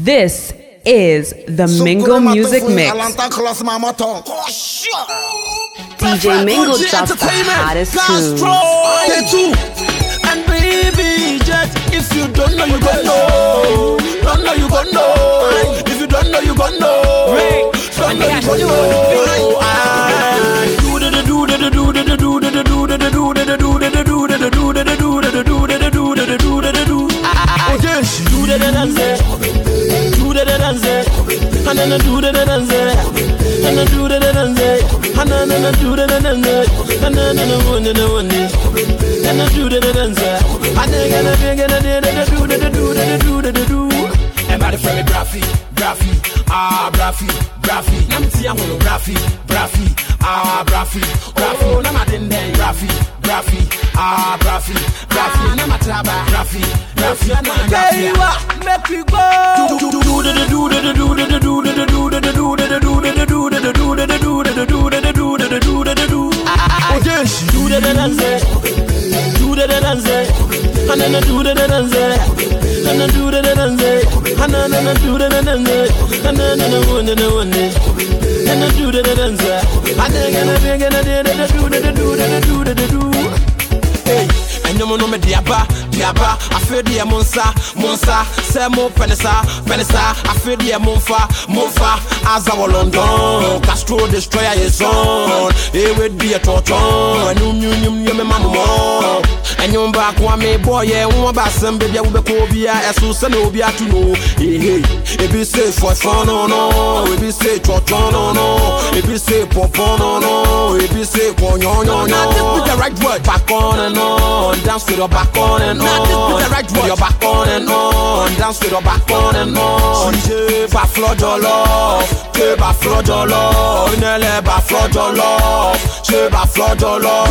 This is the Mingo Music Mix. DJ Mingo drops the hottest tunes. And baby, just if you don't know, you gon' know. Don't know, you gon' know. If you don't know, you gon' know. Don't know, you gon' know. Everybody from me, Braffy, Braffy. Nam tia mono Braffy, Braffy. Nam adende Braffy, Braffy. Nam atraba Braffy. Hey, make we go. No me diaba, I feel the monsa, say mo penisa, I feel the monfa, as our London, Castro destroyer is on, it would be a torture, and you me mamo, and you back one me boy, one bassam, baby, will be Cobia, as Susan Obia to know, if you say for fun, no, if you say torture, no, if you say popon, no, if you say ponyon, no, the right word, back on and on, dance to the back on and on. The right word. Your back on and on. Dance with your back on and on. Ba flood your love. Ba flood your love. Nele ba flood your love. Ba flood your love.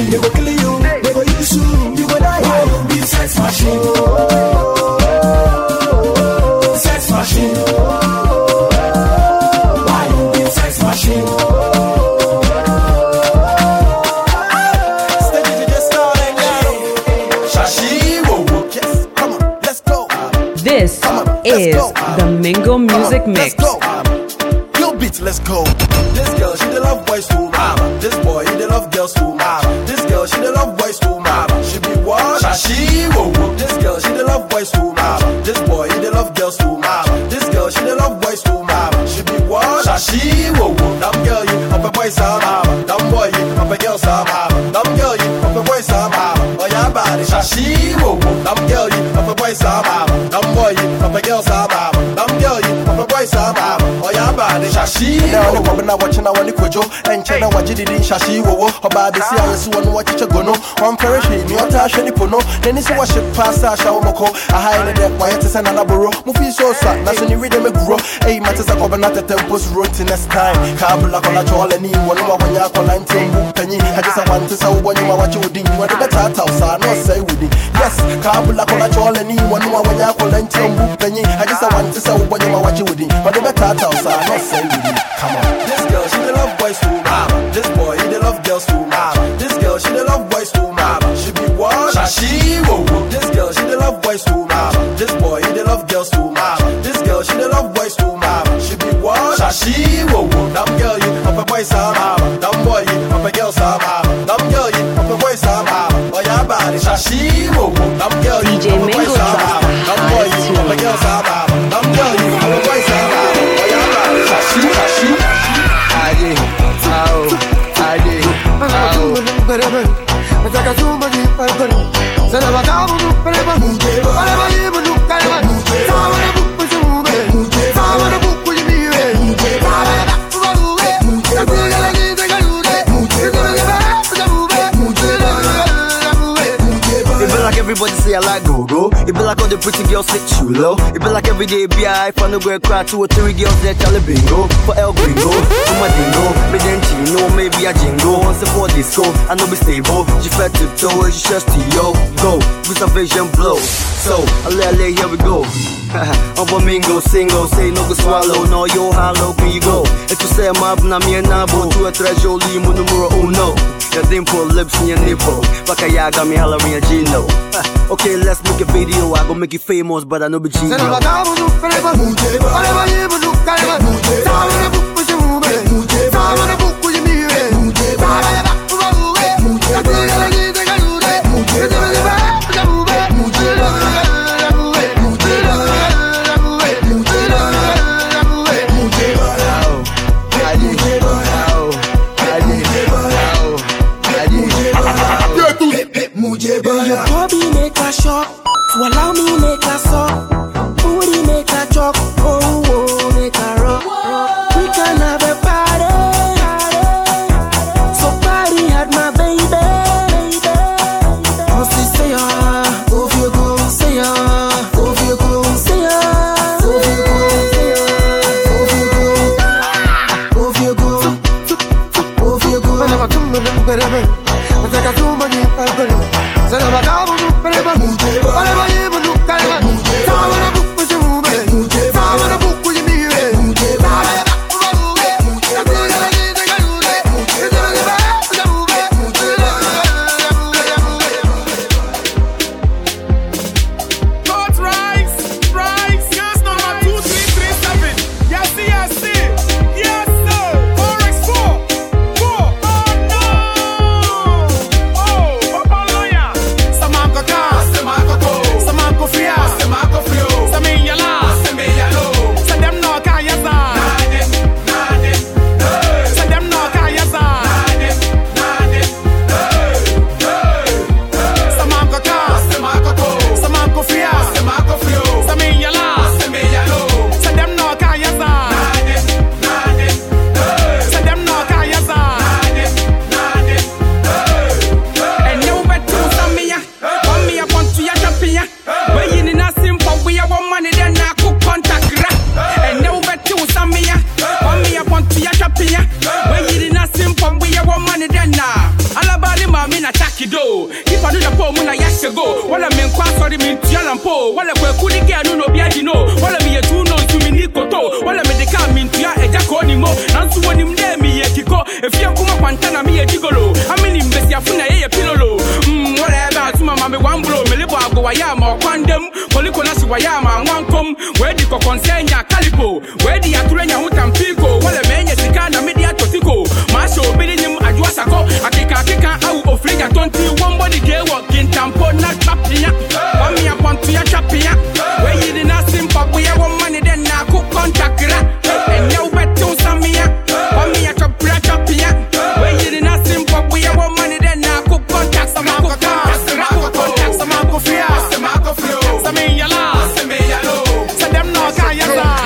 They go kill you, they go use you, you go die. Why you be sex machine? Sex machine. Why you be sex machine? This is the Mingo Music Mix. Yo, beat, let's go. This girl, she the love boys too, mama. This boy, he the love girls too, mama. This girl, she the love boys too, mama. She be what? Shashi, whoa, whoa. This girl, she the love boys too, mama. This boy, he the love girls too, mama. This girl, she the love boys too, mama. She be what? Shashi, whoa, whoa. Damn girl, you up a boy, some mama. Damn boy, you up a girl, some mama. Damn girl, you up a boy, some mama. Oh, yeah, body, shashi, whoa, whoa. Damn girl, you up a boy, some mama. Damn boy, you up a girl, some mama. Damn girl, you up a boy, some mama. Oh, yeah, body, shashi. Now, the woman now watching, I want to quote and China, what you did in Shashi, wo, or Baby, see, I see one watch you go no. One perish, me or Tash, any pono. Then it's what she pass, I shall moko. I hide the quiet to send another movie so sad, that's when you read them grow. Hey, matters are covered at the temple's road to next time. Kabula on a troll and you one more when you're calling penny. I just want to say when you are watching with you. You want the better house, I know say with it. Yes, Kabula on a troll and you one more when you're calling penny. I just want to say when you are watching with it. But the better house, I know say with it. Come on. This girl, she the love boys too, mama. This boy, he the love girls too, mama. This girl, she the love boys too, mama. She be what? Shashi, whoa, whoa. This girl, she the love boys too, mama. This boy, he the love girls too, mama. This girl, she the love boys too, mama. She be what? Shashi, whoa, whoa. Damn girl, you up a boy, some mama. Damn boy, you up a girl, some mama. Damn girl, you up a boy, some mama. Oh, yeah, body, shashi, whoa, whoa. Damn girl, you up a boy, some mama. Damn boy, you up a girl, some mama. Damn girl, you up a boy, some mama. Oh, yeah, body, shashi, shashi. Everybody say I like go-go. It be like all the pretty girls sit you low. It be like every day B.I. If I no go cry 2 or 3 girls there Charlie bingo. For El Gringo, for my dingo. Me then chino, maybe a jingo. Once for disco, I know be stable. She fed to toe, she just to yo. Go, with a vision blow. So, lay, here we go. I'm a mingo, single, say no go swallow. No, yo, how low can you go? If you say I'm up, na me and nabo. To a treasure, limo numero uno. Your dimple, lips and your nipple. Baka got me hollering a Gino. Okay, let's make a video. I gon' make you famous, but I know be Gino. Your hobby make a shock, so allow me make a suck. Booty make a joke, oh, oh, make a rock. We can have a party, so party had my baby. Cause they say oh you go, say oh you go, say oh you go, oh you go, oh you go. I never come to them, but I got too many people. Say no matter what you pay, but whatever you do, kido. If I do the poor moon, I yes go. While I'm in class, sorry, me Tialampo. While I could get no Biagino. While I'm here to know to me Nikoto. While I'm in the car, mean Tia, a Jaconimo. And to one him there, me a Kiko. If you come up and tell me a gigolo, I mean, in Bessiafuna, a pillow. Whatever, to my mammy, one blow, Melibo, Guayama, Quandem, Policonas, Guayama, one come, where the Consenya Calipo, where the Aturena Hutam Pico, while a man is the kind of media Totico. Maso, bidding him at Wasako, a kika out of Fliga 21 body gay walking tampo, not chapia. One me upon Tia Chapia, where you did not simple, we have one money, then I could contact her. And now bet to Samia, one me a chapia, where you did not simple, we have one money, then I could contact some contact some Alcofia, some Alcofio, some Yala, some Yalo, send them no Kayasa.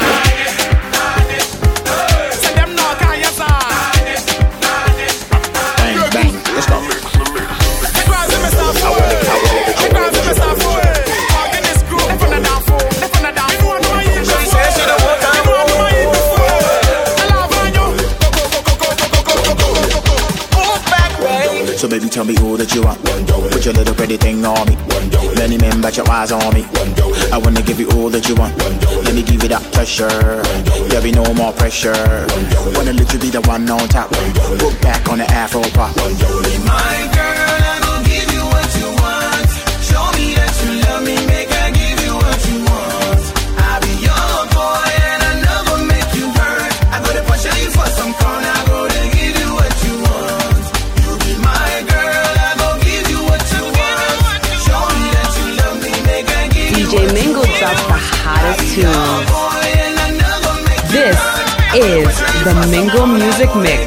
So baby, tell me who that you want. Put your little pretty thing on me. Many men bet your eyes on me. I wanna give you all that you want. Let me give you that pressure. There'll be no more pressure. Wanna let you be the one on top. Put back on the Afro pop. My girl, I will give you what you want. Show me that you love me, make I give you what you want. I'll be your boy and I never make you hurt. I gotta push you for some corner. I gotta give you what you want. You be my girl, I go give you what you want. Show me that you love me, make I give you DJ Mingo drops the hottest tunes. This is the Mingo Music Mix.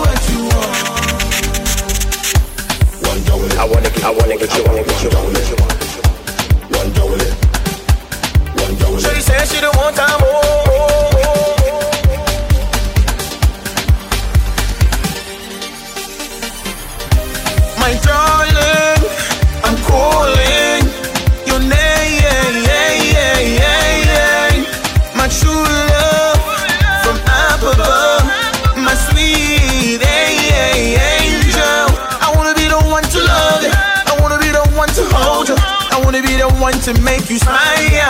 I wanna get you, She said she don't want time, my darling, I'm calling your name, my true love from up above, my sweet angel. I wanna be the one to love you. I wanna be the one to hold you. I wanna be the one to make you smile.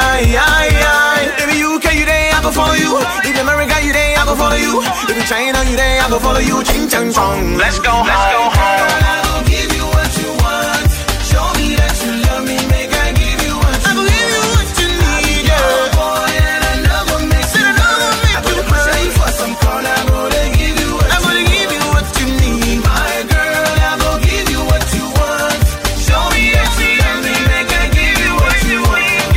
If you UK, you there, I go follow you. If America, you there, I go follow you. If in China, you there, I go follow you. Ching chang chong, let's go home. I will give you what you want. Show me that you love me, make I give you what you want. I will give you what you need, yeah. Boy, and I never make you cry. I'm gonna push you for some corner. I'm gonna give you what you need. My girl, I will give you what you want. Show me that you love me, make I give you what you want.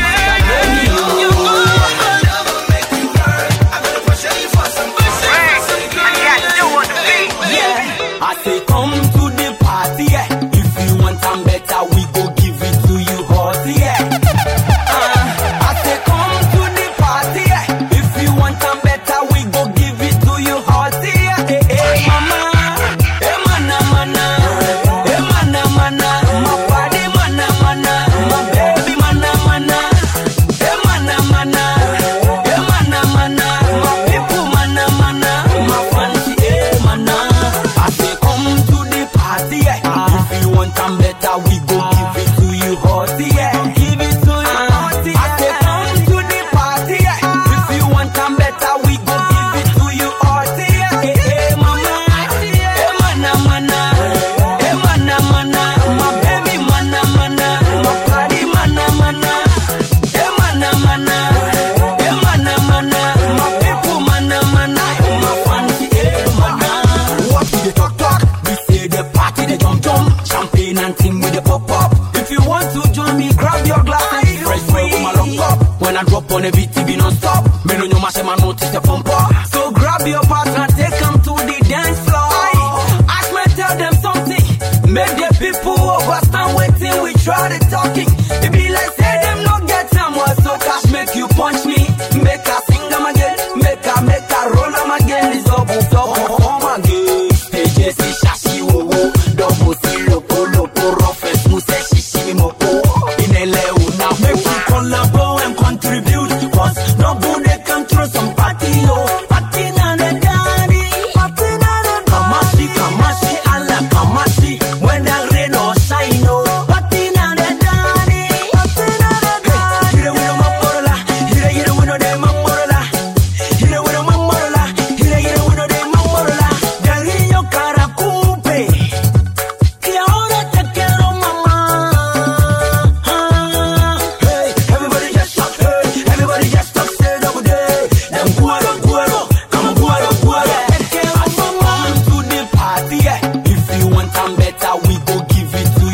I say come to the party, yeah. If you want some better, we go give it to you hot, yeah. I say come to the party, yeah. If you want some better, we go give it to you hot, yeah. Hey, hey, mama, hey, mana, mana, hey, mana, mana, my body, mana, mana, my baby, mana, mana, hey, mana, mana, hey, mana, mana, my people, mana, mana, my fancy, hey, mana. I say come to the party, yeah. If you want some better, we go give it to you hot, yeah. Give it to you hot, yeah. I say come to the party, yeah. If you want some better, we go give it to you hot, yeah. Hey, hey, mama, hey, mana, mana, hey, mana, mana, my baby, mana, mana, my body, mana, mana, hey, mana, mana, hey, mana, mana, my people, mana, mana, my fancy, hey, mana. What we dey talk? We say the party they jump, champagne and ting with the pop up. If you want to join me, grab your glass and fresh boy with my lock up. When I drop on a VTV non-stop, me no mash my notice the pump up. So grab your partner, take them to the dance floor. Ask me, tell them something, make the people overstand waiting. We try the talking. It be like say them no get somewhere, so cash make you punch me, make I sing them again, make I roll them again. It's double come again. Stage see shashi wo wo, double see loco rough and smooth shishi moko. In LA now make you collabo and contribute, cause no good they can throw some party yo, party na na daddy, party na na kamashi, ala kamashi. When the rain or shine,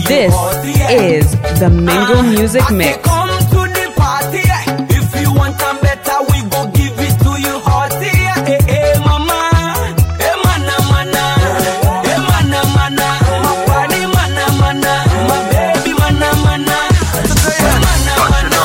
This is the Mingle Music Mix. Come to the party, if you want some better, we go give it to you hot. Hey, mama, hey, mana, mana, hey, mana, mana, my body, mana, mana, my baby, mana, mana, mana, mana,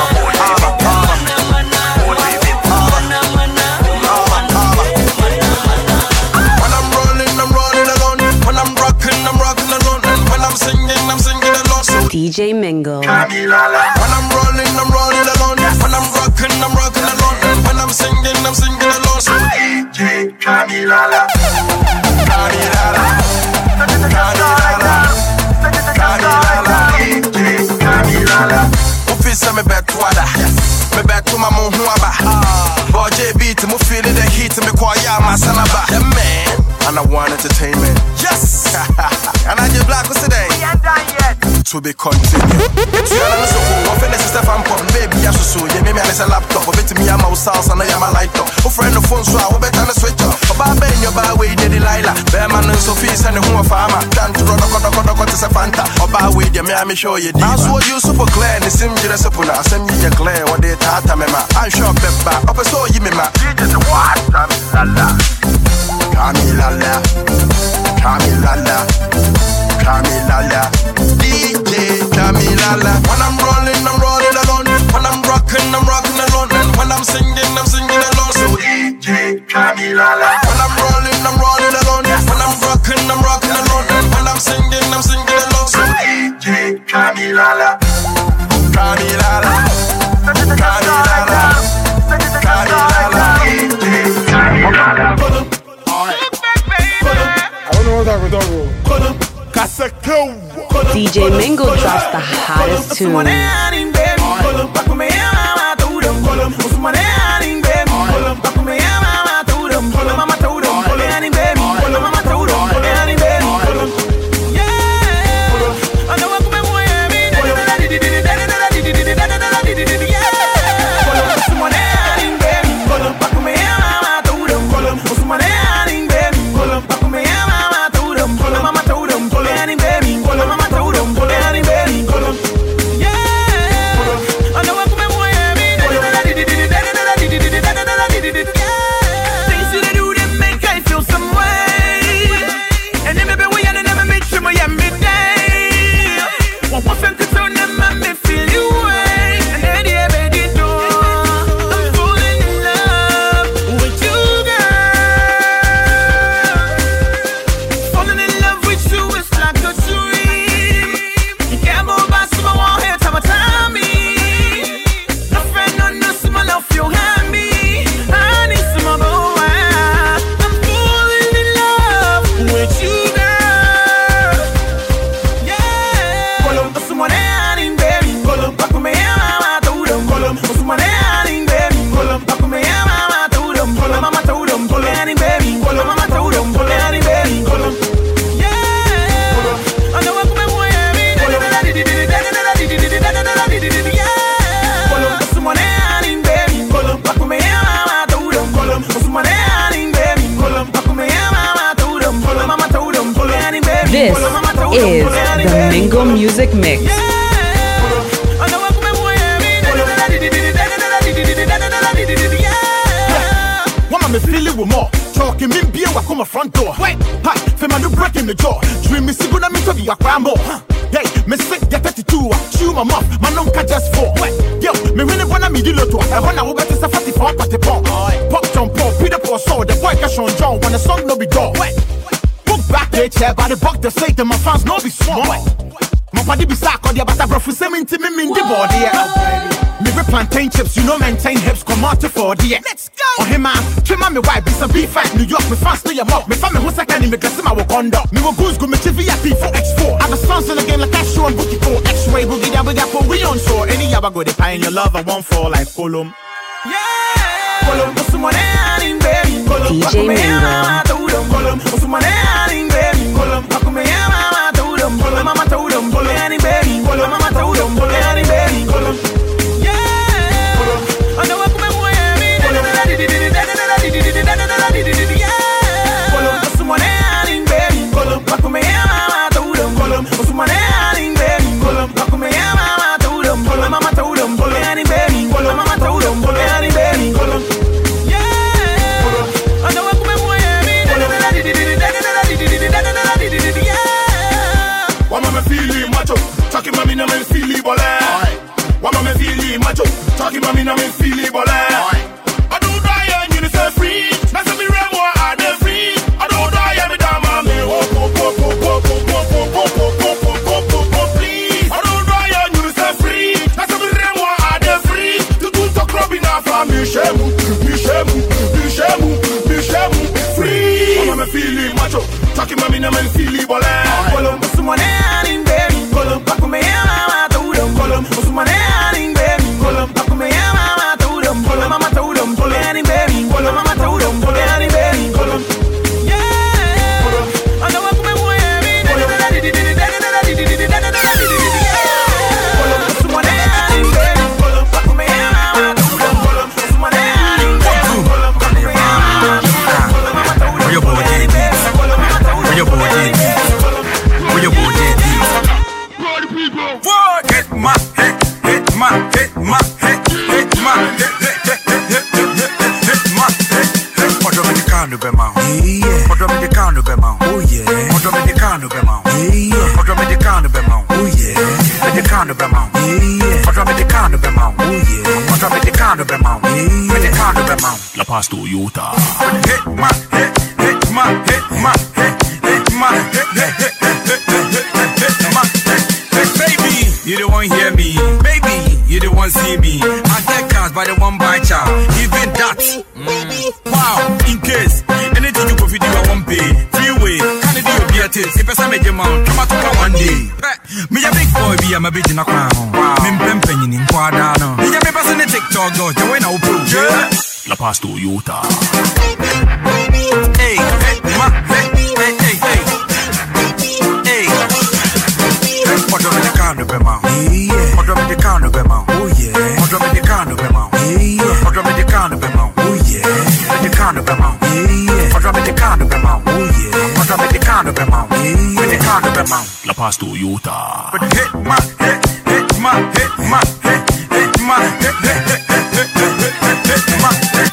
When I'm rolling alone. When I'm rocking alone. And when I'm singing alone. So DJ Mingle. when I'm rolling alone. When I'm rocking alone. And when I'm singing alone. So DJ Kamilala. Kamilala. Kamilala. Kamilala. DJ Kamilala. Officer me back to Wada. Me back to my Muhuaba. Boy JB to me feeling the heat me quiet my sanaba. The man and I want entertainment. Yes. And I just black today. We ain't done yet. To be continued. So you know so cool. When this is Stefan Pop, baby, I so you me a laptop. But me a mouse house and I am a light up. Oh friend the phone so I will better switch up. About Ben your bar way the Delilah. Bear man and Sophie and who a farmer. Down to run to say Fanta. About way the me show you. I saw you super clear. The sim just upon us. Send you clear what they tata mema. I'm sure Peppa. Up so you me ma. DJ what? Kamilala. Kamilala. Kamilala. DJ Kamilala. When I'm rolling alone. When I'm rocking alone. And when I'm singing alone. So DJ Kamilala. When I'm rolling alone. When I'm rocking alone. And when I'm singing alone. So DJ Kamilala. Kamilala. Kamilala. Kamilala. DJ Kamilala. DJ Mingle drops the hottest tune. This is the Mingle Music Mix. Me feel it with more. Talking me beer, I come a front door. Wait, hi, for my new break in the jaw. Dream me see gonna me to be a crambo. Hey, me sick get 32. Chew my mouth, my nunca just 4. Wait, yo, me really wanna me deal to. I wanna go to 44 party pop. Pop jump pop, Peter Paul saw the boy cash on John when the song no be door. Wait, book back the chair by the buck the say to my fans no be small. My body be sack or the butter bro for same to me in the body. Me rip plantain chips, you know maintain hips, come out to 40. Let's go. Oh hey man, trim on me wife, be some beef at New York, me fans know your mouth. Me family who's second in me glass my Wakanda. Me will goose go me VIP for X4. I have a sons in the game like Astro and Bookie for X-ray, Boogie down with that for we on shore. Any yaba go they pie in your love, I won't fall like Colum. Yeah, Colum, DJ Mingle. talking mami na me feel bole. Wama me feel macho, talking mami na me feel bole. I don't die and you say free. That's me remo I dey free. I don't die and me dama me please. I don't die and you say free. That's me remo I dey free. Tu talk robin afa mi shemu free. Wama me feel macho, talking mami na me feel bole. Kolom musumane anin baby. Kolom pakume mama tudum. Kolom musumane anin baby. Kolom pakume mama tudum. Kolom mama tudum. Kolom anin baby. Kolom mama tudum. Kolom anin baby. Kolom yeah. Kolom anda wakume muevi. Kolom musumane anin baby. Kolom pakume mama tudum. Kolom musumane anin baby. Kolom pakume mama tudum. Kolom mama tudum. Where your boy did this? Where your boy did this? Where your boy did this? Hit my head, hit my head, my head, hit my head, hit my head. What do me the candle be man? Yeah. What do me the candle be man? Oh yeah. What do me the candle be man? Yeah. What do me the candle be man? Oh yeah. The candle be man? Yeah. What do me the candle be man? Oh yeah. What do me the candle be man? Yeah. The candle be man? La Pasto Utah. Hit my head, hit my head, my head, hit my head, hit my head. Baby, you don't want hear me. Baby, you don't want see me. I get cars by the one by child. Even that. Wow, in case anything you go video, I won't pay. Freeway, can it be your beer taste? If I make your mount, come out to one day. Me a big boy, be a my bitch in a crown. Me pemping in Quadano. Me a me person in TikTok, though. You ain't no proof. La Pasto Utah. Hey, hey, my, hey, hey, hey, hey. Hey. What do me the candle be man? Yeah. What do me the candle be man? Oh yeah. What do me the candle be man? Yeah. What do me the candle be man? Oh yeah. The candle be man? Yeah. What do me the candle be man? Oh yeah. What do me the candle be man? Yeah. The candle be man? La Pasto Utah. But hit my head, hit my head, my head, hit my head, hit my head.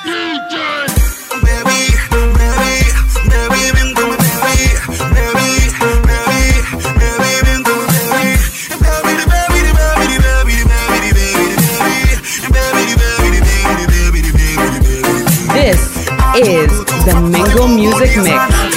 This is the Mingle Music Mix.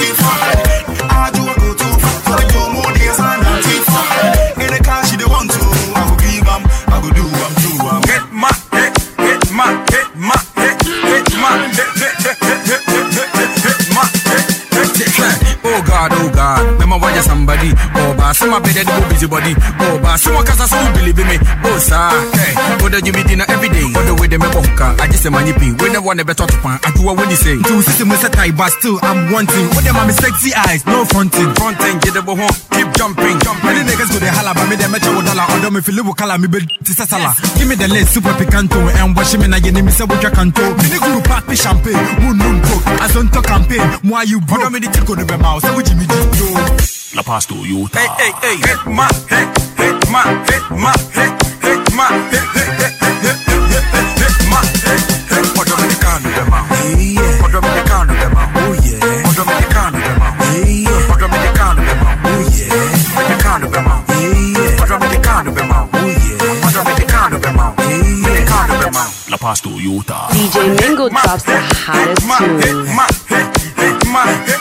Oh God, remember why you're somebody. Oh, but some of them are busy body. Oh, but some of us are believe in me. Oh, sir, hey, what do you be dinner every day? What the way they make hookah? I just say money pay. We never want to better to pan. I do what you say. Two system is a tie, but still I'm wanting. What them are my sexy eyes, no fronting. Fronting, get the home, keep jumping. Many niggas go the holla, but me they match $1. Although me feel color, me build this sala. Give me the list, super picanto, and wash me na your name is a water canto. Me the group party champagne, moon coke. I don't talk campaign. Why you brought me the tick on the mouse? So would you me do? La Pasto Utah. Hey, hey, hey, hit my head, hit my head, my head, hit my head, hit my head. What do me the candle be man? Yeah. What do me the candle be man? Oh yeah. What do me the candle be man? Yeah. What do me the candle be man? Oh yeah. The candle be man. Yeah. What do me the candle be man? Oh yeah. What do me the candle be man? Yeah. The candle be man? La Pasto Utah. DJ Mingle drops the hottest tunes. My head, my head,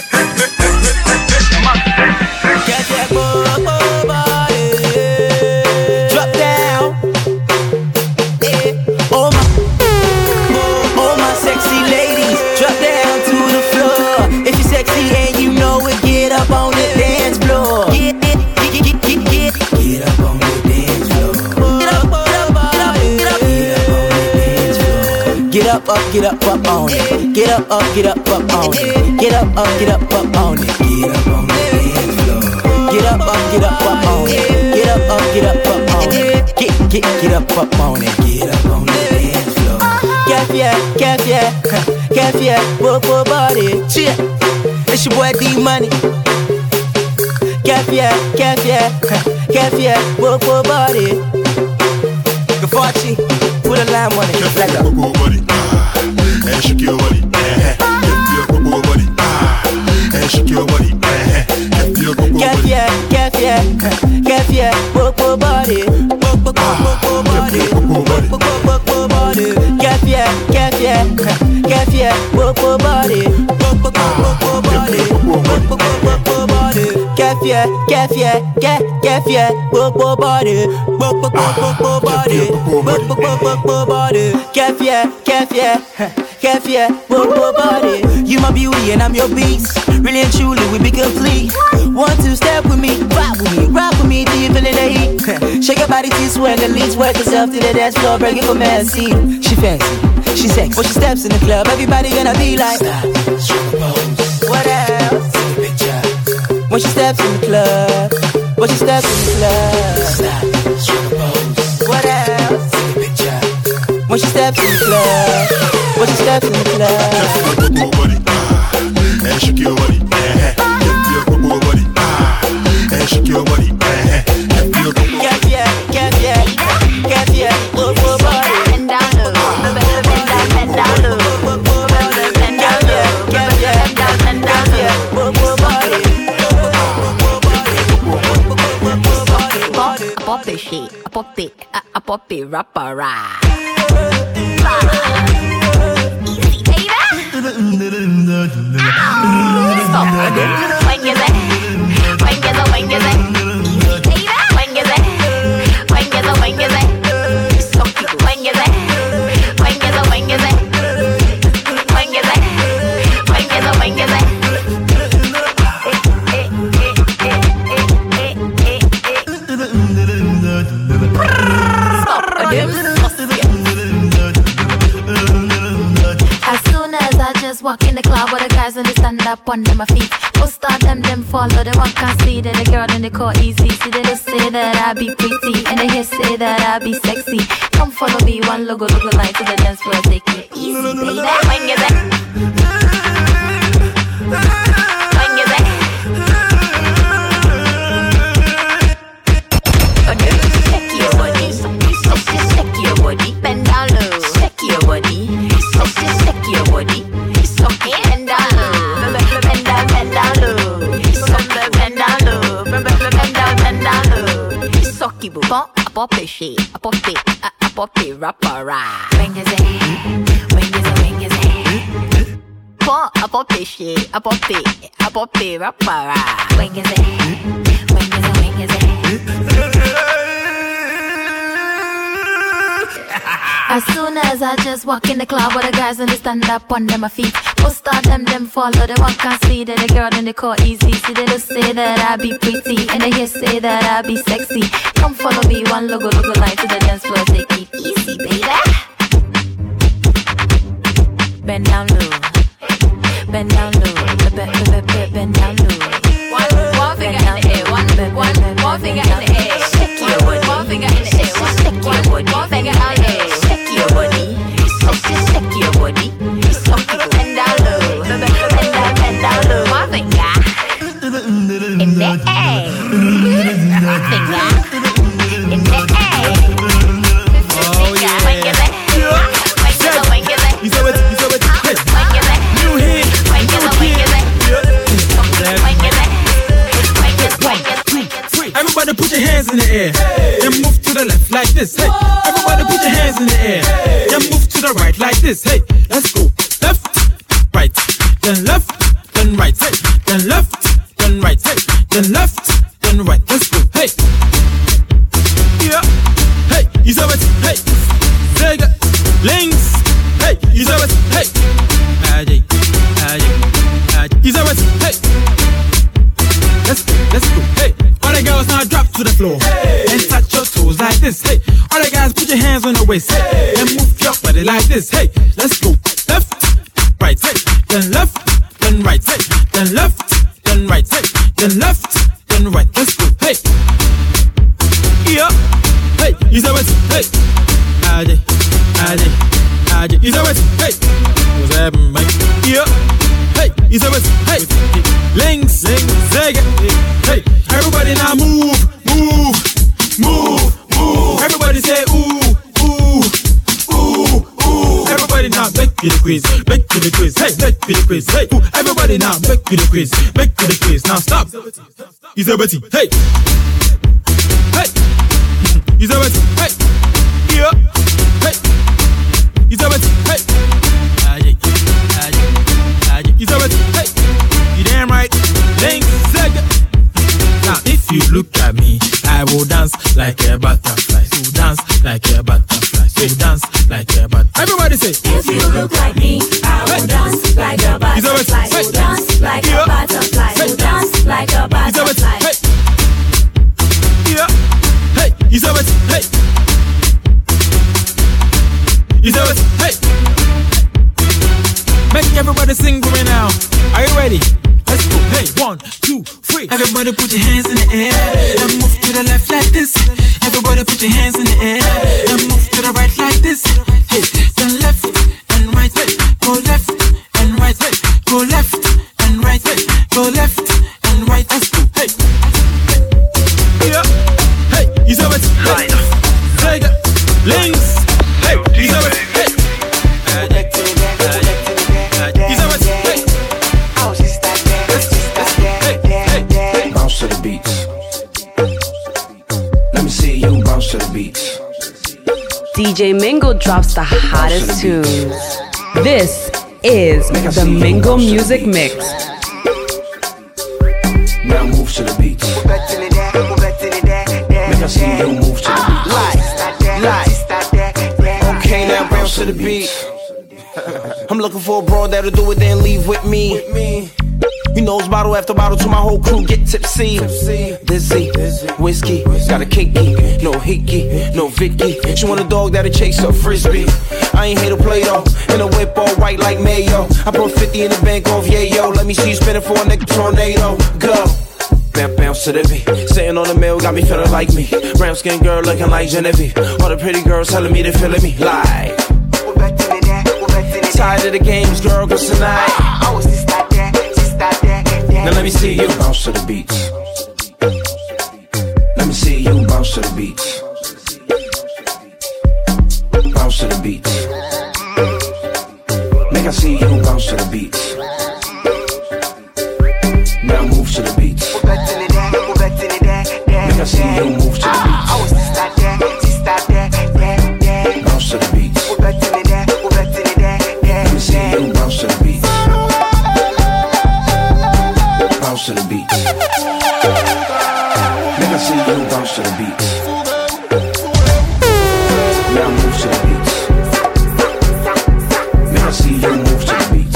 Get that body, drop down. Oh my sexy ladies, drop down to the floor. If you're sexy and you know it, get up on the dance floor. Get up on the dance floor. Get up on the dance floor. Get up on it. Get up on it. Get up on it. Get up on it. Get up on the dance floor. Get up on it. Get up on it. Get up on it. Get up on the dance floor. Caviar, work body. Shit, it's your boy D Money. Caviar, work body. Gafachi, put a lime on it. Like that. And shake your body. And shake your body. Caviar, work Popo body, popo body, popo body. Kefie, popo body, popo body, popo body. Kefie, popo body. You my beauty and I'm your beast. Really and truly we be complete. 1, 2 step with me, rock with me, do you feelin' the heat? Shake your body to swing, at least work yourself to the dance floor, break it for Messi. She fancy, she sexy. When she steps in the club, everybody gonna be like, what else? When she steps in the club, what else? When she steps in the club, Just your body, and shake your body, your body, and shake your body, bend down low, bend down low. I pop it, rapper, easy, baby. Stop it. When you say, easy, baby. When you say, stop it. When you say, as soon as I just walk in the club with the guys and they stand up on my feet. Most of them follow, they one can't see that the girl in the car easy. See they just say that I be pretty and they hear say that I be sexy. Come follow me, one logo line to the dance floor, take it easy, baby. When you there, bend down low, shake your body, shake your body, it's okay, bend down low, bend down low, bend down low, it's okay, boo. I pop it, shit, I pop it, rapper, when you say, I pop it, shit, I pop it, rapper, when you say. As soon as I just walk in the club with the guys and they stand up on my feet. Most of them follow, they one can't see that the girl in the car easy. See they just say that I be pretty and they hear say that I be sexy. Come follow me, one logo line to the dance floor, take it easy, baby. Bend down low, bend down low, bend down low. One finger in the air, one finger in the air. Shake your body, one finger in the air, shake your body, one finger in the air. Shake your body, shake your body. Bend down low, bend down low. One finger in the air, one finger in the air. Oh yeah. When you say, you say what? New hit, Everybody put your hands in the air, then move to the left like this. Hey, everybody put your hands in the air, then move to the right like this. Hey, let's go. Left, right, then left, then right. Hey, then left, then right. Hey, then left, then right. Let's go. Hey, yeah. Hey, you say what? Hey, Sega, links. Hey, you say what? Hey, Aji. You say what? Hey, let's go. Hey. All the girls now drop to the floor, hey, and touch your toes like this. Hey, all the guys put your hands on the waist, hey, and move your body like this. Hey, let's go. Left, right, hey, then left, then right, hey, then left, then right, hey, then left, then right. Let's go. Hey, yeah. Hey, you say what? Hey, Aji. You say what? Hey, what's happening, mate? Yeah. Hey, you say what? Hey, links, Zega. Hey, everybody now move. Everybody say ooh. Everybody now back to the quiz. Hey, back to the quiz. Hey, ooh, everybody now back to the quiz. Now stop. You say what? Hey, you say what? Hey, yeah. Hey, you say what? Hey, like a butterfly. So dance like a butterfly. So dance like a butterfly. Everybody say, if you look like me, I will dance like a butterfly. So dance like a butterfly. So dance like a butterfly. Yeah. Hey, is that what? Hey. Is that what? Hey. Make everybody sing with me now. Are you ready? Let's go. Hey, 1, 2, 3. Everybody put your hands in the air and move to the left like this. Everybody put your hands in the air and move to the right like this. Hey, then left and right. Hey, go left and right. Hey, go left and right. Hey, go left and right. Let's go. Hey. Yeah. Hey, you saw it. Hey. Take it. Links. Hey, you saw it. Hey. You saw it. Hey. Bounce to the beats. Let me see you bounce to the beats. DJ Mingo drops the hottest tunes. This is the Mingo Music Mix. Now move to the beats. Make I see you move to the beats. Okay, now bounce to the beat. I'm looking for a broad that'll do it, then leave with me. You know it's bottle after bottle till my whole crew get tipsy. Dizzy, whiskey, got a cakey, no hickey, no Vicky. She want a dog that'll chase her frisbee. I ain't here to play though, in a whip all white like mayo. I put 50 in the bank off, yeah yo. Let me see you spin it for a nigga tornado. Go. Bounce to the beat. Sitting on the mill got me feeling like me. Brown skin girl looking like Genevieve. All the pretty girls telling me they feeling me like. Tired of the games, girl, cause tonight now let me see you bounce to the beats. Let me see you bounce to the beats. Bounce to the beats. Make I see you bounce to the beats. Now move to the beats. Make I see you move to the beats. Bounce to the beats. Let me see you bounce to the beats. Bounce to the beats. Make I see you bounce to the beats. Now move to the beats. Make I see you move to the beats.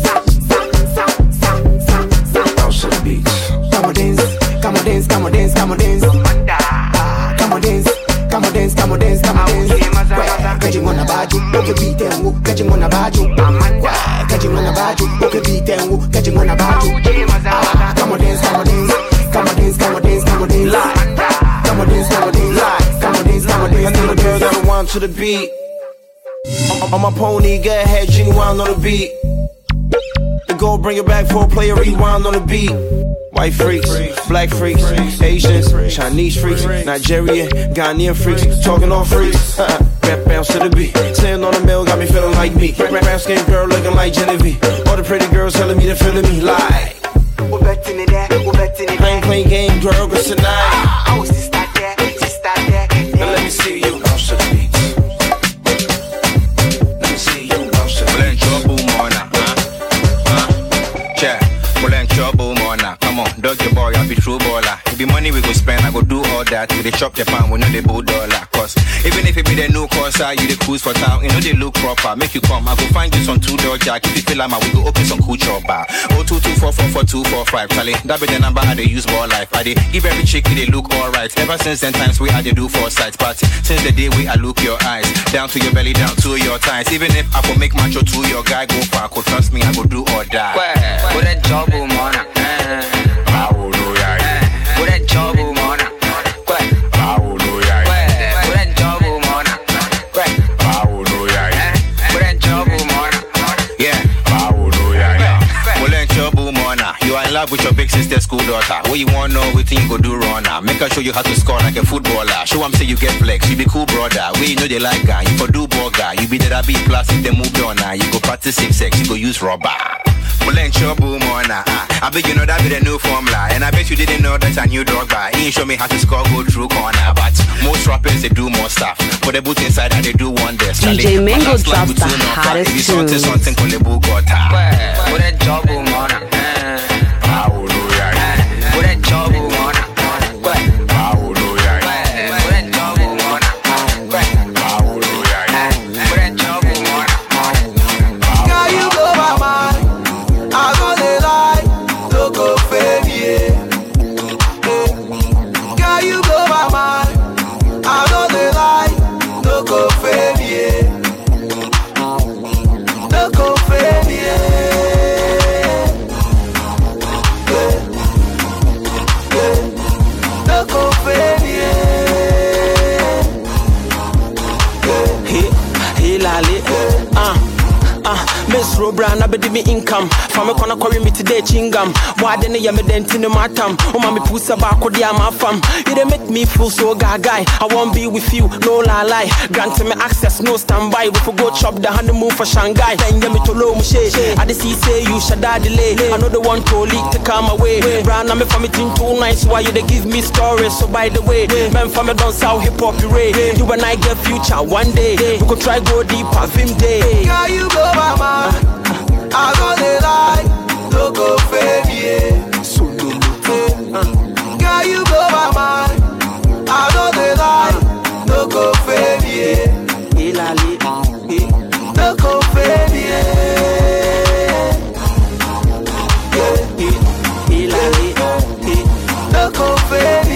Bounce to the beats. Come on dance, come on dance, come on dance, come on dance. Come on dance, come on dance, come on dance, come on dance. Catching on a baju, okay beat them, catching on a baju. Catching on a baju, okay beat them, catching on a baju. Come on dance, come on dance, come on dance, come on dance, come on dance. Come on dance, come on dance, come on dance, come on dance. I need a girl that'll wind to the beat. On my pony, go ahead, G-wind on the beat. The go bring it back for a player, rewind on the beat. White freaks, black freaks, Asians, Chinese freaks, Nigerian, Ghanaian freaks, talking on freaks. Bounce to the beat. Sitting on the mill got me feeling like me. Brown skin girl looking like Genevieve. All the pretty girls telling me they're feeling me like. I ain't playing game, girl, cause tonight now let me see you bounce to the beats. Let me see you bounce to the beats. Come on, dog your boy, I'll be true baller. If the money we go spend, I go do all that. We dey shop Japan, we know they bull dollar. Cause even if it be the new Corsa, you the cruise for town, you know they look proper. Make you come, I go find you some $2 jack. If you feel like we go open some cool chop bar. 022444245, Charlie, that be the number I they use more life. I they give every chick they look alright. Ever since then times we had to do 4 sides. But since the day we I look your eyes, down to your belly, down to your thighs. Even if I go make macho to your guy go far, could trust me, I go do or die. Put that job on, man. Put that job on, man. Love with your big sister school daughter. What you want know, what you go do runner. Make her show you how to score like a footballer. Show them say you get flex, you be cool brother. We know they like guy, you for do burger. You be that B plus if they moved on. You go practice 6X, you go use rubber. I bet you know that be the new formula. And I bet you didn't know that's a new dog bar. He ain't show me how to score, go through corner. But most rappers, they do more stuff. For the boot inside, they do wonders. DJ Mingo drops the hottest tunes. Something called the book or Put that job on, man. Put that job on, man. Put that throw brand, I be me income. From a corner, call me today, chingam. Why didn't you make dent in the matam? Oh, mommy, puss about my fam. You didn't make me feel so guy. I won't be with you, no lie. Grant me access, no standby. We could go chop the honeymoon for Shanghai. Then you me to low mushe. I just see say you should delay. I know the one to leak to come away. Brand, I'm from it in 2 nights. Why you they give me stories? So by the way, man from me down south hip hop ray. You and I get future one day. We could try go deeper, Vim day. Girl, you blow my mind. I got the lie. No go fade, yeah. Girl, you blow my mind. I got the lie. No go fade, yeah. No go fade, yeah. No go fade,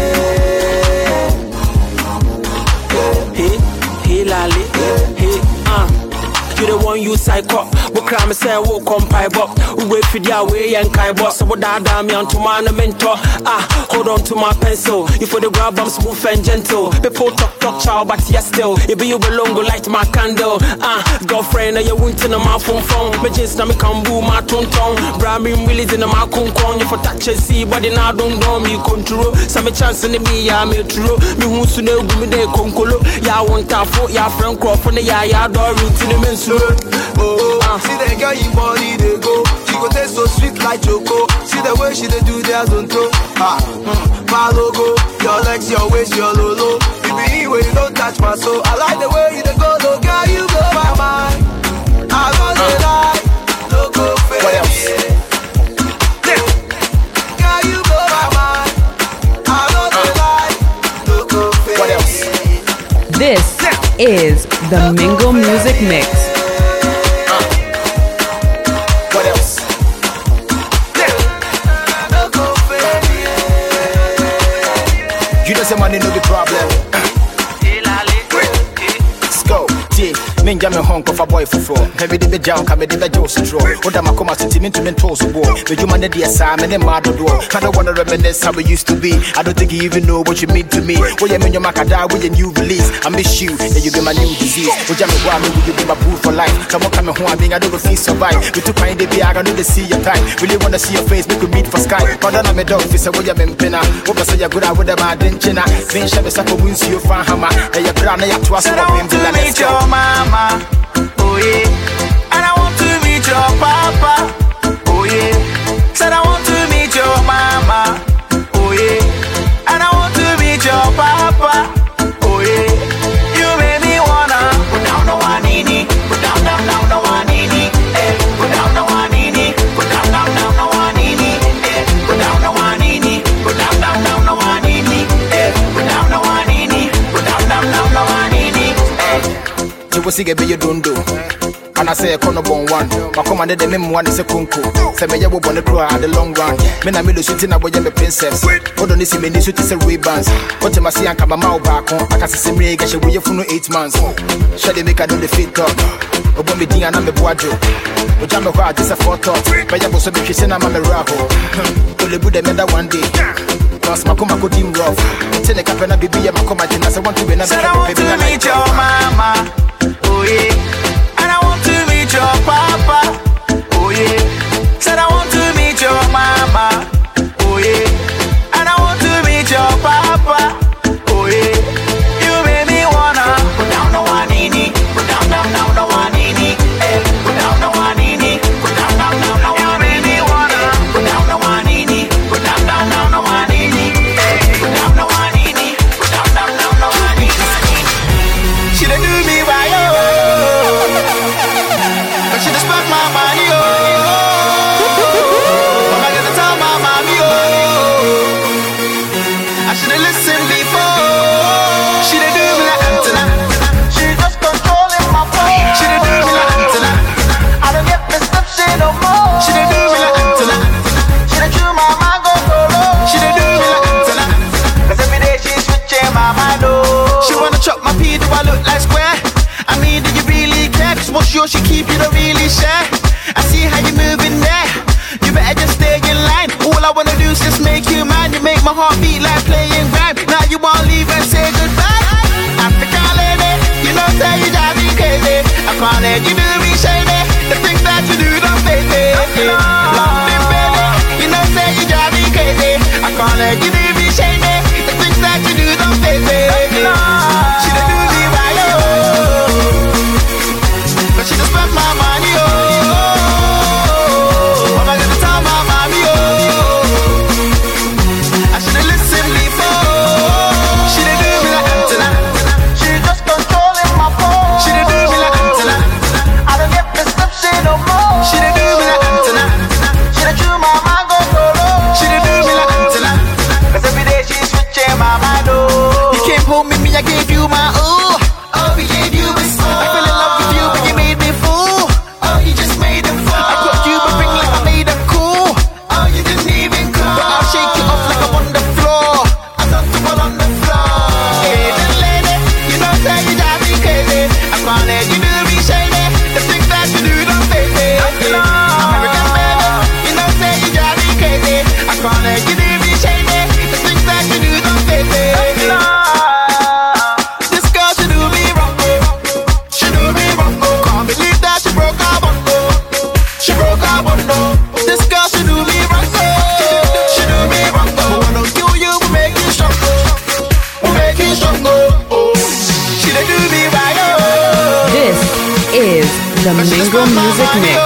you the one you psycho. We cram say we come pipe up. We wait for the way and kai boss. So what that damn me to my mentor. Hold on to my pencil. You for the grab I'm smooth and gentle. People talk child, but yes still. If you belong go light my candle. Girlfriend, you won't in my phone. Me just na me can boo my tongue. Bramin willies in my concon. You for touch and see, but now don't know me control. Some chance in the me, ya me true. Me who soon go me de concolo. Ya want to foot, ya friend crop on the ya door into the men's. See the girl you body they go. She go taste so sweet like choco. See the way she they do their zonto. My logo, your legs, your waist, your lolo. You be when you don't touch my soul. I like the way you they go, no girl you blow my mind. I go the lie, logo fake. What else? Girl you blow my mind. I go the lie, logo fake. What else? This is the Mingo Music Mix. Say money no be problem. Let's go. Minja me honk of a boy for floor. Heavy the be down, come the be Joseph draw. What am I come out to team into mentos war? The human the assignment and mad door. I don't wanna reminisce how we used to be. I don't think you even know what you mean to me. When you mean your macada with a new release. I miss you, then you be my new disease. What you me want me, will you be my boo for life? Someone coming home, I mean I don't feel survive. We took my day, I don't see your time. Really wanna see your face, make we meet for sky. But then I'm a dog, this is what you're pinna. What was you good at with my dentina? Then Shabby Sapa wins you fan hammer. And your brand, you to us to meet your mama. Oh yeah, and I want to meet your papa. Oh yeah, said I want to meet your mama. Oh yeah, and I want to meet your papa. Oh yeah, you made me wanna put down the one nini, put down the one nini, put down the one nini, put down the one nini, put down the one nini, put down the one nini, put down the one nini, put down the one nini. You will see a bit you don't do. And I say a corner bone one. My commander the name one is a kunku. Say me you want to cry at the long run. Me na me lo shooting a boy a princess. Hold on, this me ni shoot is a Ray-Bans. What you must see and come out back on. I can see me get you for no 8 months. Shall they make a do the fit up? Obo me ding and I'm a boajo. Ojam me kwa this a photo. But you also be kissing I'm a raho. To le bude me that one day. Cause my come go dim rough. Tell the capena baby I'm come at I want to be another baby. I want to meet your mama. Oh yeah. And I want to meet your papa. Oh yeah. Said I want to meet your mama. Oh yeah. And I want to meet your papa. Oh yeah. You made me wanna put down the one nini, put down the one nini, put down the one nini, put down the one. You made me wanna put down the one nini, put down the one nini, put down the one nini, put down the one nini. She done do me right, but she just spent my money, I'm not gonna tell my mommy, I should've listened before. She done do me like antenna. She just controlling my phone. She done do me like antenna. I don't get perception no more. She done do me like antenna. She done chew my mind go solo. She done do me like antenna. Cause every day she's switching my mind, oh. She wanna chop my pee, do I look like square? I mean, do you really care? Cause what's yours, she keep, you don't really share. I see how you moving there. You better just stay in line. All I wanna do is just make you mine. You make my heart beat like playing rhyme. Now you wanna leave and say goodbye. African lady, you know say you drive me crazy. I can't let you do me shady. The things that gave you my ooh. Oh, he gave you his soul. I fell in love with you, but you made me fool. Oh, you just made him fall. I got you, but bring like I made him cool. Oh, you didn't even call. But I'll shake you off like I'm on the floor. I'm not to fall on the floor. Hey, little lady, you know say you drive me crazy. I can't let you do me shady. The things that you do don't face me. American baby, you know say you drive me crazy. I can't let you do me shady. The things that you do don't face me. This girl she do me wrong, she do me wrong. Can't believe that she broke our bond. She broke our bond. This girl she do me wrong, she do me wrong. But when I kill you, we make you stronger, we make you stronger. She dey do me right. This is the Mingo Music Mix.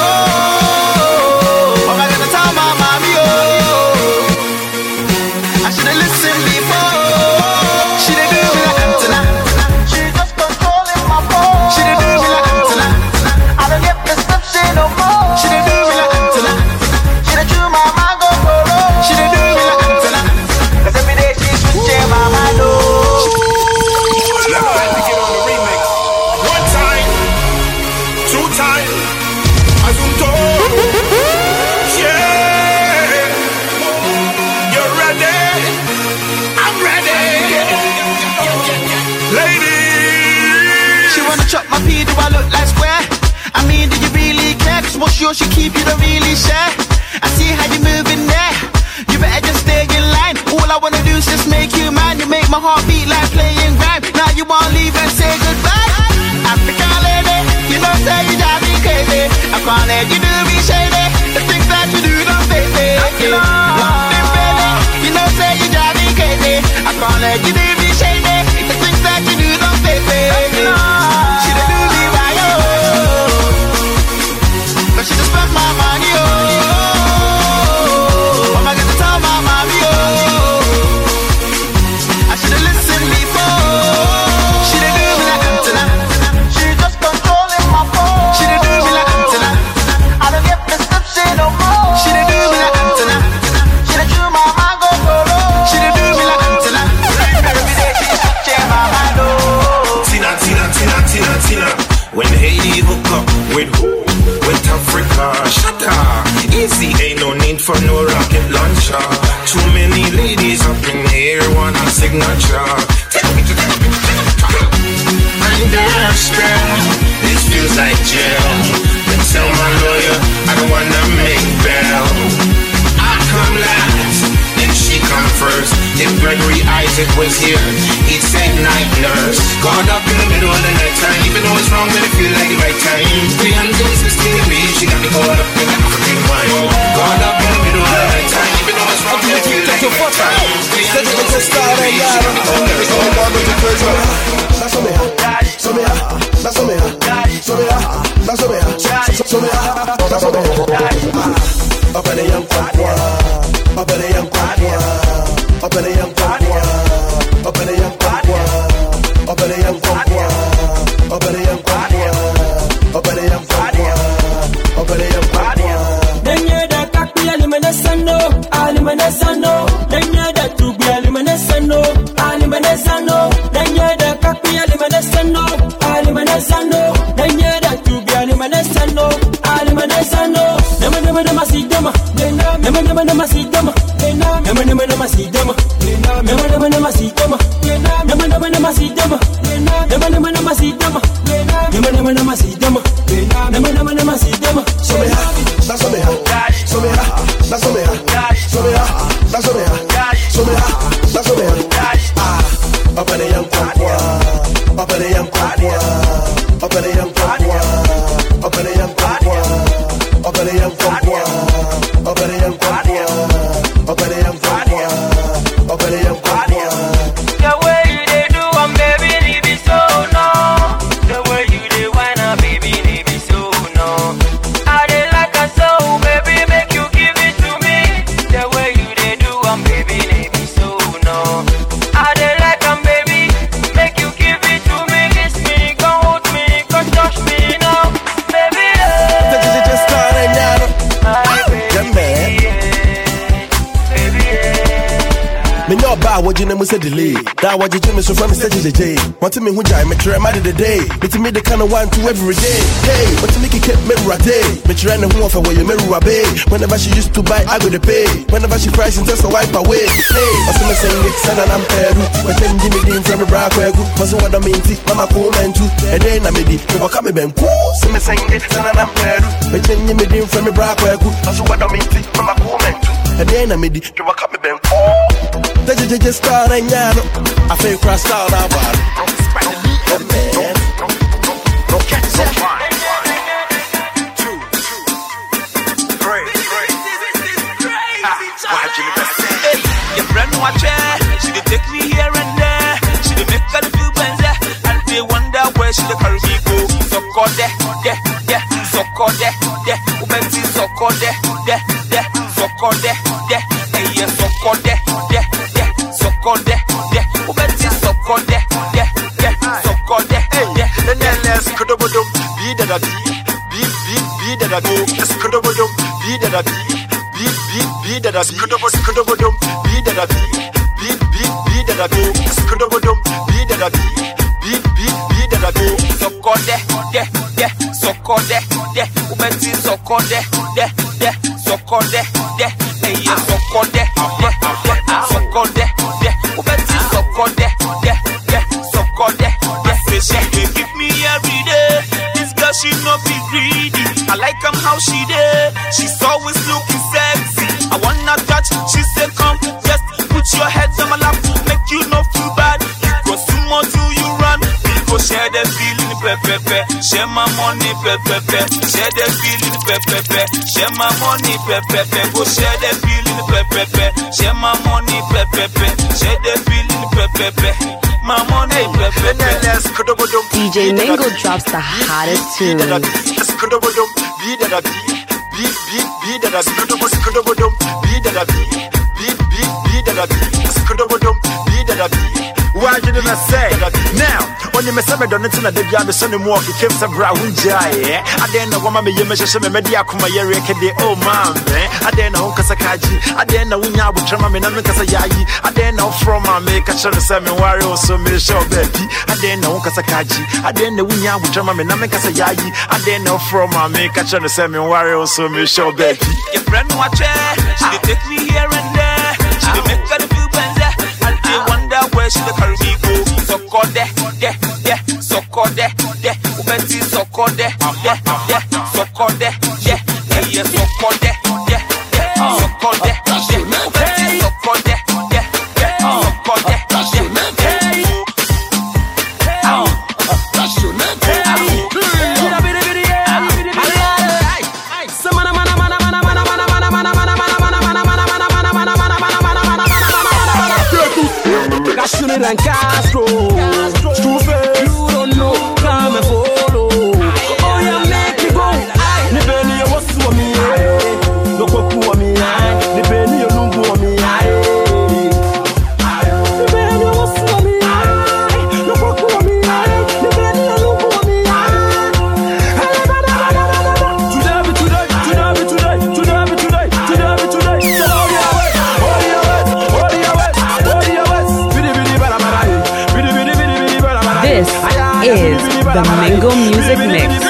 I should've listened before. She dey do me like antenna. She just controlling my phone. She dey do me like antenna. I don't get prescription no more. She dey do me like antenna. She dey chew my mango polo. She dey do me like antenna. 'Cause every day she switching my mind. Let me get on the remix. One time, two time, Azunto. Yeah, you're ready. I'm ready. Lady, she wanna chop my pee, do I look like square? I mean, do you really care? 'Cause what's yours, you keep, you don't really share. I see how you moving there. You better just stay in line. All I wanna do is just make you mine. You make my heart beat like playing grime. Now you wanna leave and say goodbye. African lady, you know say you drive me crazy. I can't let you do me shady. The things that you do don't face me. London baby, you know say you drive me crazy. I can't let you do me shady. The things that you do don't face me. She done do me right, but she just spent my money, oh my God, to tell my mommy, I should've listened before. She done do me like antenna. She just controlling my phone. She done do me like antenna. I don't get prescription no more. She done do me like antenna. She done chew my mango polo. She done do me like antenna. Every day she switching my mind, oh. Tina, Tina, Tina, Tina, Tina. When Haiti hook up with who? With Africa, shut up. Easy, ain't no need for no rocket launcher. Too many ladies up in here want a signature. Understand, this feels like jail. Then tell my lawyer I don't wanna make bail. I come last, then she come first. If Gregory Isaac was here, he'd say night nurse. Caught up in the middle of the night time, even though it's wrong, but it feel like the right time. 316 degrees, she got me caught up in the African wine. Caught up in the middle of the night time, even though it's wrong, but it feel like the right time. 316 degrees, she got me caught up in the I dey like 'em, baby, make you give it to me. we say delay. That what you me so from Mr. JJ. Want to me who jai me try my the day. It's me the kind of one to every day. Hey, what to make it keep me right day. Me try no who for where you me bay. Whenever she used to buy, I go to pay. Whenever she cries and just a wipe away. Hey, what's me saying it son and I'm peru. But then give me the from me bra kwegu. Cause what I mean mama cool man too. And then I made it. You walk me ben cool. So me saying it son and I'm peru. But then give me the from me bra kwegu. Cause what I mean mama cool man too. And then I made it. You walk me ben cool. Just start and yano. I feel cross out our body. Your friend watch her, she dey take me here and there. She dey make her feel better, and they wonder where she dey carry me go. So call there, so call there, Ubenti so call there, so call there, hey so call there, so call there, Ubenti so call there, so call there, the NLS could have be that be that I go. Let's could have be that I be that I could have be that I be that I go. Let's could have be that I be that I go. So call there, so call there, Ubenti so call there, so call there, hey so call there, so call there, Ubenti so call there, so call there. Say she dey give me every day. This girl she no be greedy. I like how she dey. She's always looking sexy. I wanna touch. She said come, just put your head on my lap, make you no feel bad. You go sumo till you run. We go share the feeling, pepe. Share my money, pepe. Share the feeling, pepe. Share my money, pepe. Go share the feeling, pepe. Share my money, pepe. Share the feeling, pepe. My money, pepe. DJ Mingo drops the hottest tunes. Why didn't I say now? When you mess up, I don't know that they are the son of walk. It came some brown jay. I didn't know what my measure media come here. Oh, man, I didn't know Kasakaji. I didn't know when I would try my men and Kasayayi. I didn't know from my make a shot of Sammy Warrior, so me show baby. I didn't know Kasakaji. I didn't know when I would try my men and Kasayayi. I didn't know from my make a shot of Sammy Warrior, so me show baby. Your friend watch her, she dey take me here and there. She dey make her feel better, and they wonder where she dey carry me go. So call there, so call there, Ubenti so call there, so call there, hey so call there, so call there, Ubenti so call there, so call there, Cashunit and Castro, Struve, you don't know, come and follow. Oh yeah, make me go. The penny was to me, no cocoa me, the penny you don't go me. The penny was to me, no cocoa me, the penny you don't go me. Is the Mingo Music Mix.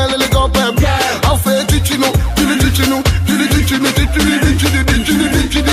Did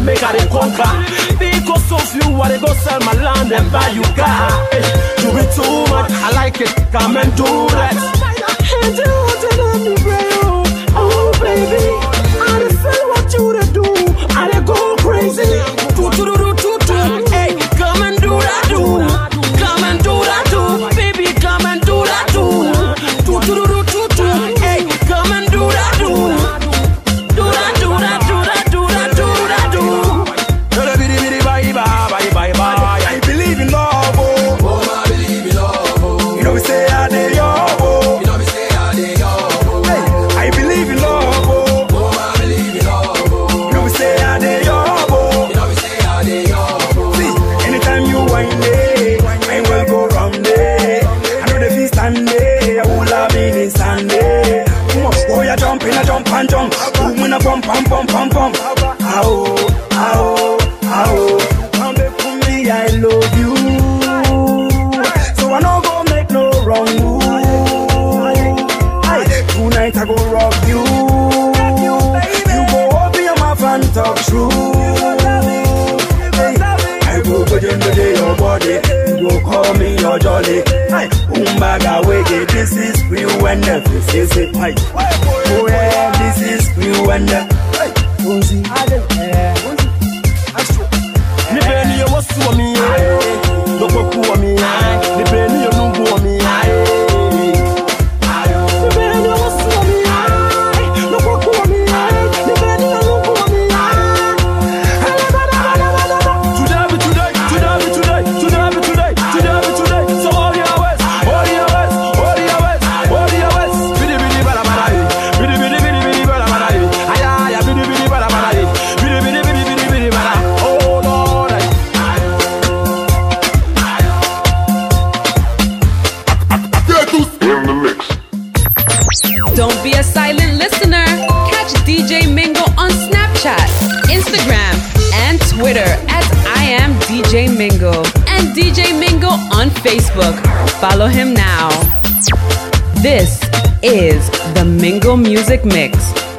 make I dey conquer. Because of you, I dey go sell my land and buy you car. You be too much, I like it, come and do that. And you want to let me play, oh baby, I dey feel what you dey do, I dey go crazy. Hey, come and do that, come and do that, baby, come and do that, hey, come and do that, do that, do that, do that, do that, do that, do. I believe in love, oh, I believe in love, oh. You know we say I dey love, oh. You know we say I dey love, oh. Hey, I believe in love, oh, I believe in love, oh. You know we say I dey love, oh. You know we say I dey love, oh. See, anytime you whine day, I will go round day. I know the feast and day, I will love in Sunday. Oh, you jump in a jump and jump, boom in a bump, pump, pump, pump, pump. Ow, ow, ow. Come back for me, I love you. So I no go make no wrong move. Tonight I go rock you. You go open your mouth and talk true. I go put you into your body. You go call me your jolly. Umbaga wege, this is for you and this is it. Oh yeah, this is for you and Nipeni yo wasu wa mi Loko kuwa mi Nipeni yo nungu wa mi Nipeni yo wasu wa mi Loko kuwa mi Nipeni yo nungu wa mi Today So all your west Bidi bidi bada bada Bidi bidi bidi bidi bada bada Aya ya bidi bidi bada bada Bidi bidi bidi bidi bidi bada Oh Lord In the mix. Don't be a silent listener. Catch DJ Mingo on Snapchat, Instagram, and Twitter at I am DJ Mingo. And DJ Mingo on Facebook. Follow him now. This is the Mingo Music Mix.